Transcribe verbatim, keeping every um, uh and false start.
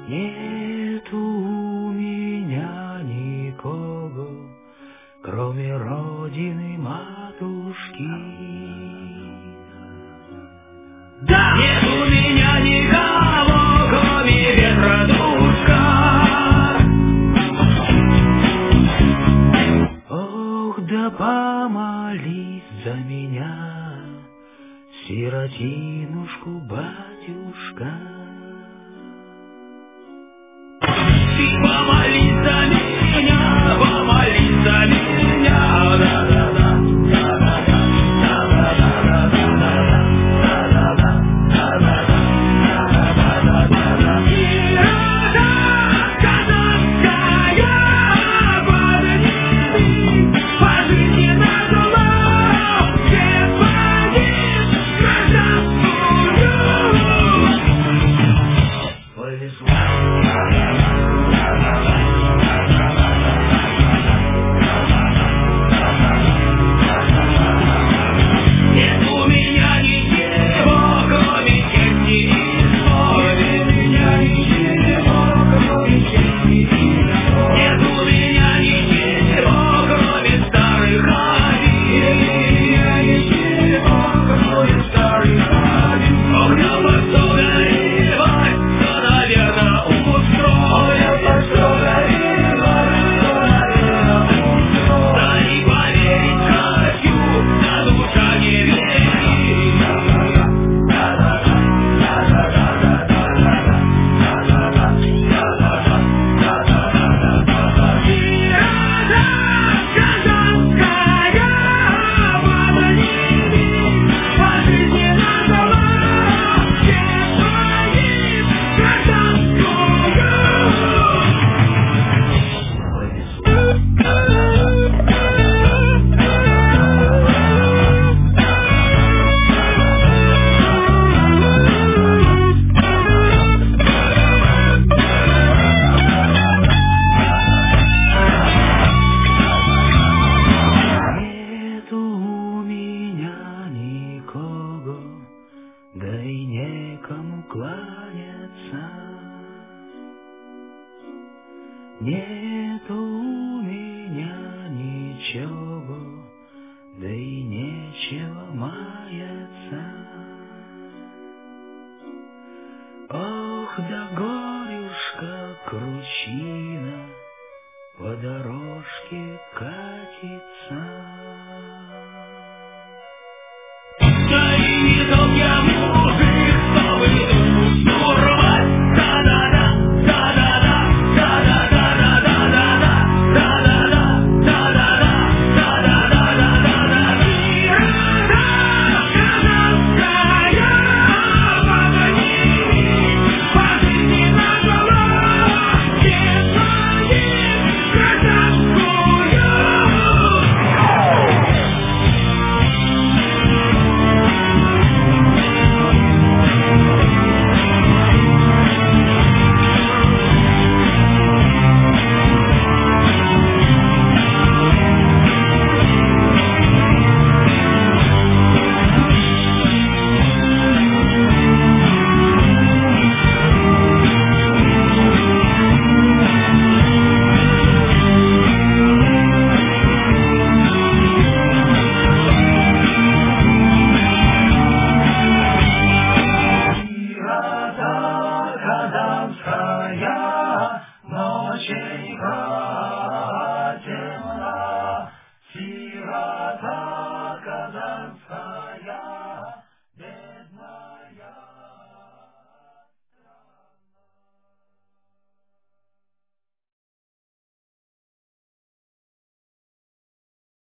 Нет у меня никого, кроме родины матушки. Да! Нет у меня никого, кроме ветродушка. Ох, да помолись за меня, сиротинушку, батюшка. Ты помолись за меня, помолись за меня, да-да-да, да-да-да, да-да-да, да-да-да, да-да-да. Сирота казахская, подними по жизни на зло, всех водит гражданскую. Повезло. Да и некому кланяться. Нет у меня ничего, да и нечего маяться. Ох, да горюшка кручина по дорожке катится. Да и не тот я мужик, что выйду штурмать. Да-да-да, да-да-да, да-да-да-да-да-да, да-да-да, да-да-да, да-да-да-да-да-да. Сирота казахская, подними по жизни на зло, всех водит гражданскую. Казанская, ночи